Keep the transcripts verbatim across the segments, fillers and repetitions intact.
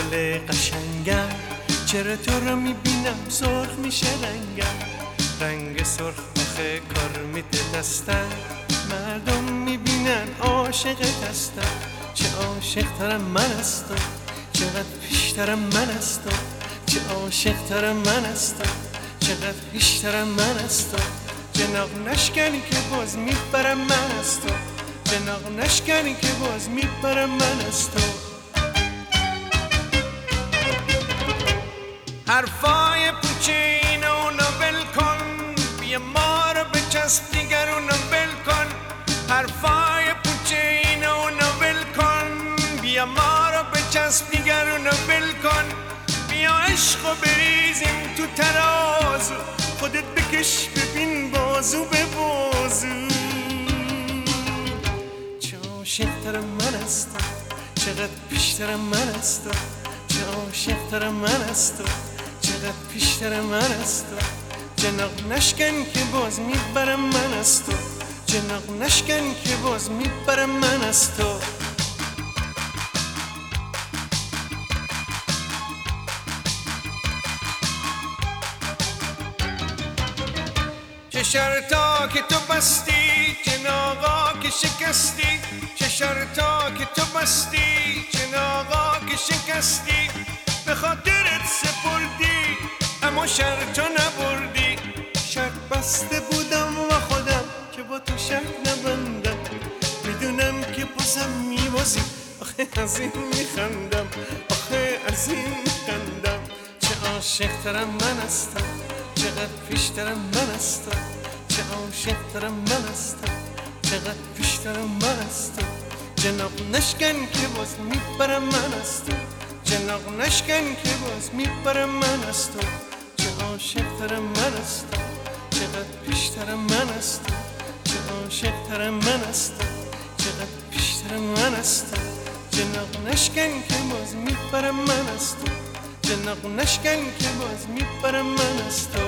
گل قشنگم، چرا تو رو میبینم سرخ میشه رنگم. رنگ سرخ آخه کار میده دستم، مردم میبینن عاشقت هستم. چه عاشق ترم من از تو، چقدر پیشترم من از تو. چه عاشق ترم من از تو، چقدر پیشترم من از تو. جناق نشکنی که باز میبرم من از تو، جناق نشکنی که باز میبرم من از تو. حرفای پوچه اینو نوبل کن، بیا ما رو بچسب دیگر رو نوبل کن. حرفای پوچه اینو نوبل کن، بیا ما رو بچسب دیگر رو نوبل کن. بیا عشقو بریزیم تو ترازو، خودت بکش ببین بازو به بازو. چه عاشق‌ترم من از تو، چقدر پیشترم من از تو. چه عاشق‌ترم من از تو، چقدر پیشترم من از تو. جناق نشکن که باز میبرم من از تو، جناق نشکن که باز میبرم من از تو. چه شرطا که تو بستی، چناقا که شکستی. چه شرطا که تو بستی، چناقا که شکستی. به خاطرت سپردی اما شرطا نبردی. شرط بسته بودم و خودم که با تو شرط نبندم. میدونم که بازم میبازی، آخه از این میخندم، آخه از این میخندم. چه عاشق ترم من از تو، چقدر پیشترم من از تو. چه عاشق ترم من از تو، چقدر پیشترم من از تو. جناق نشکن که باز میبرم من از تو، جناق نشکن که باز میبرم من از تو. چه عاشق ترم من از تو، چقدر پیشترم من از تو. چه عاشق ترم من از تو، چقدر پیشترم من از تو. جناق نشکن که باز میبرم من از تو، جناق نشکن که باز میبرم من از تو.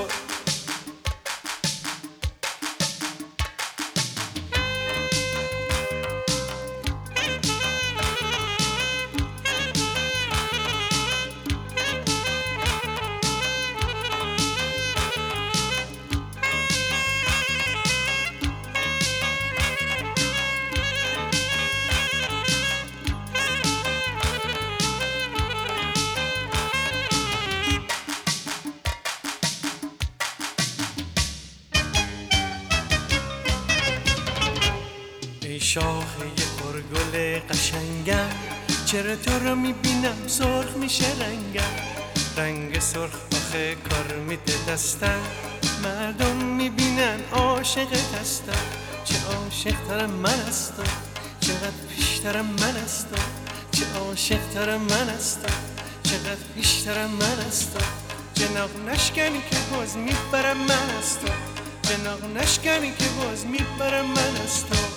ای شاخه پرگل قشنگم، چرا تو رو میبینم سرخ میشه رنگم. رنگ سرخ آخه کار میده دستم، مردم میبینن عاشقت هستم. چه عاشق ترم من از تو، چقدر پیشترم من از تو. چه عاشق ترم من از تو، چقدر پیشترم من از تو. جناق نشکنی که باز میبرم من از تو، جناق نشکنی که باز میبرم من از تو.